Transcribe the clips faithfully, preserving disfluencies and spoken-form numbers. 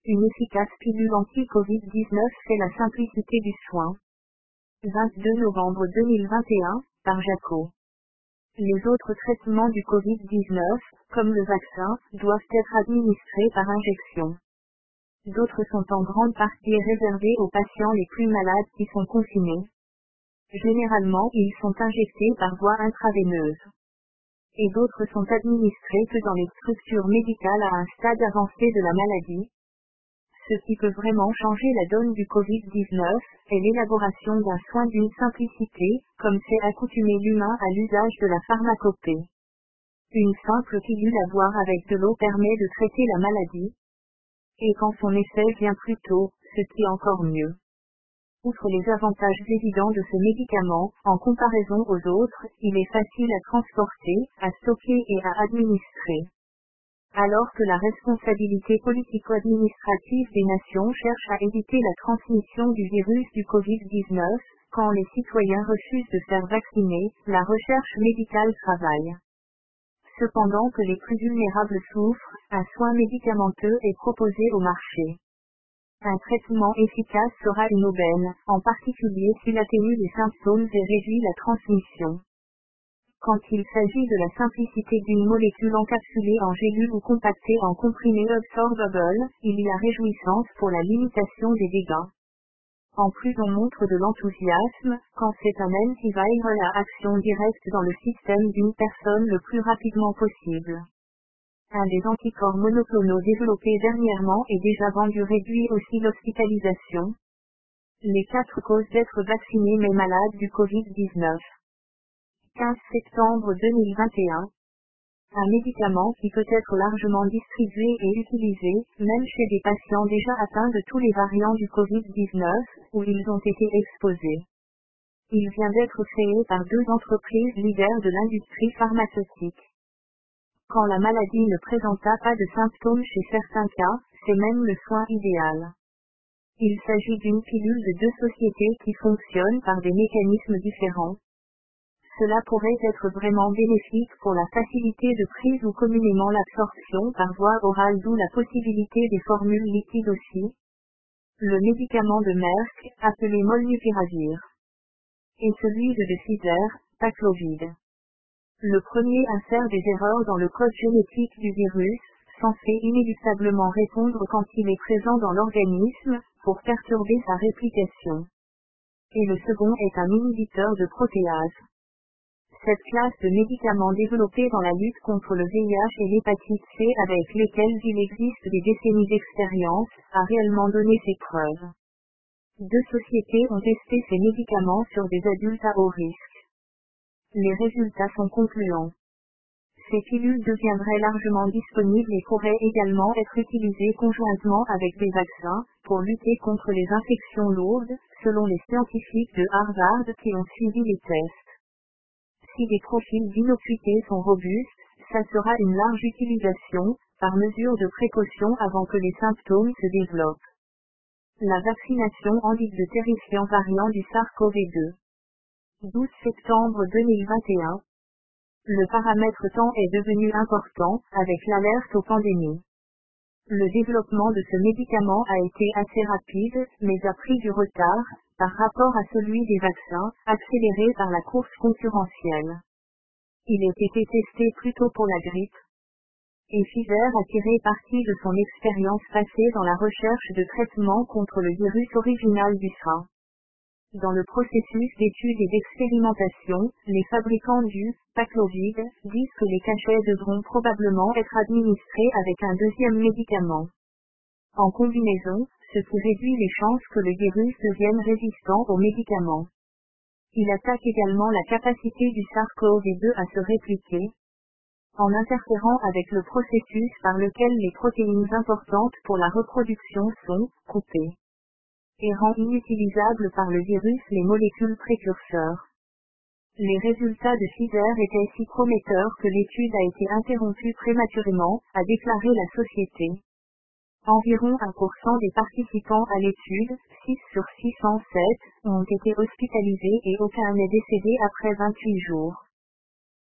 Une efficace pilule anti-Covid dix-neuf fait la simplicité du soin. vingt-deux novembre deux mille vingt et un, par Jaco. Les autres traitements du Covid dix-neuf, comme le vaccin, doivent être administrés par injection. D'autres sont en grande partie réservés aux patients les plus malades qui sont confinés. Généralement, ils sont injectés par voie intraveineuse. Et d'autres sont administrés que dans les structures médicales à un stade avancé de la maladie. Ce qui peut vraiment changer la donne du Covid dix-neuf, est l'élaboration d'un soin d'une simplicité, comme c'est accoutumé l'humain à l'usage de la pharmacopée. Une simple pilule à boire avec de l'eau permet de traiter la maladie. Et quand son effet vient plus tôt, ce qui est encore mieux. Outre les avantages évidents de ce médicament, en comparaison aux autres, il est facile à transporter, à stocker et à administrer. Alors que la responsabilité politico-administrative des nations cherche à éviter la transmission du virus du Covid dix-neuf, quand les citoyens refusent de faire vacciner, la recherche médicale travaille. Cependant que les plus vulnérables souffrent, un soin médicamenteux est proposé au marché. Un traitement efficace sera une aubaine, en particulier s'il atténue les symptômes et réduit la transmission. Quand il s'agit de la simplicité d'une molécule encapsulée en gélule ou compactée en comprimé absorbable, il y a réjouissance pour la limitation des dégâts. En plus on montre de l'enthousiasme, quand c'est un antiviral à action directe dans le système d'une personne le plus rapidement possible. Un des anticorps monoclonaux développés dernièrement est déjà vendu réduit aussi l'hospitalisation. Les quatre causes d'être vacciné mais malade du Covid dix-neuf. quinze septembre deux mille vingt et un. Un médicament qui peut être largement distribué et utilisé, même chez des patients déjà atteints de tous les variants du Covid dix-neuf, où ils ont été exposés. Il vient d'être créé par deux entreprises leaders de l'industrie pharmaceutique. Quand la maladie ne présenta pas de symptômes chez certains cas, c'est même le soin idéal. Il s'agit d'une pilule de deux sociétés qui fonctionnent par des mécanismes différents. Cela pourrait être vraiment bénéfique pour la facilité de prise ou communément l'absorption par voie orale, d'où la possibilité des formules liquides aussi. Le médicament de Merck, appelé Molnupiravir. Et celui de Pfizer, Paxlovid. Le premier insère des erreurs dans le code génétique du virus, censé inéluctablement répondre quand il est présent dans l'organisme, pour perturber sa réplication. Et le second est un inhibiteur de protéase. Cette classe de médicaments développés dans la lutte contre le V I H et l'hépatite C, avec lesquels il existe des décennies d'expérience, a réellement donné ses preuves. Deux sociétés ont testé ces médicaments sur des adultes à haut risque. Les résultats sont concluants. Ces pilules deviendraient largement disponibles et pourraient également être utilisées conjointement avec des vaccins, pour lutter contre les infections lourdes, selon les scientifiques de Harvard qui ont suivi les tests. Si des profils d'innocuité sont robustes, ça sera une large utilisation, par mesure de précaution avant que les symptômes se développent. La vaccination endiguë de terrifiants variants du SARS-CoV deux. douze septembre deux mille vingt et un. Le paramètre temps est devenu important, avec l'alerte aux pandémies. Le développement de ce médicament a été assez rapide, mais a pris du retard, par rapport à celui des vaccins, accéléré par la course concurrentielle. Il a été testé plutôt pour la grippe. Et Pfizer a tiré parti de son expérience passée dans la recherche de traitement contre le virus original du SRAS. Dans le processus d'études et d'expérimentation, les fabricants du Paxlovid disent que les cachets devront probablement être administrés avec un deuxième médicament. En combinaison, ce qui réduit les chances que le virus devienne résistant aux médicaments. Il attaque également la capacité du SARS-CoV deux à se répliquer, en interférant avec le processus par lequel les protéines importantes pour la reproduction sont coupées, et rend inutilisables par le virus les molécules précurseurs. Les résultats de Pfizer étaient si prometteurs que l'étude a été interrompue prématurément, a déclaré la société. Environ un pour cent des participants à l'étude, six sur six cent sept, ont été hospitalisés et aucun n'est décédé après vingt-huit jours.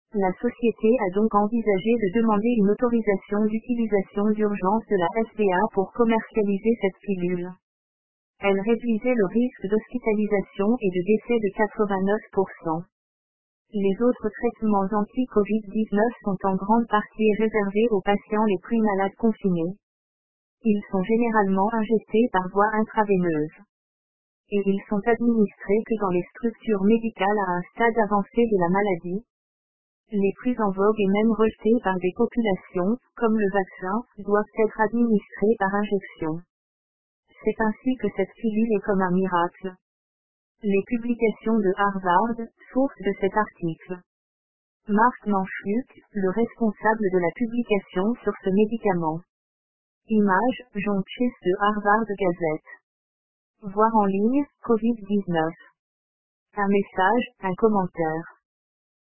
La société a donc envisagé de demander une autorisation d'utilisation d'urgence de la F D A pour commercialiser cette pilule. Elle réduisait le risque d'hospitalisation et de décès de quatre-vingt-neuf pour cent. Les autres traitements anti-covid dix-neuf sont en grande partie réservés aux patients les plus malades confinés. Ils sont généralement injectés par voie intraveineuse. Et ils sont administrés que dans les structures médicales à un stade avancé de la maladie. Les plus en vogue et même rejetés par des populations, comme le vaccin, doivent être administrés par injection. C'est ainsi que cette pilule est comme un miracle. Les publications de Harvard, source de cet article. Mark Manchuk, le responsable de la publication sur ce médicament. Image, John Chase de Harvard Gazette. Voir en ligne, covid dix-neuf. Un message, un commentaire.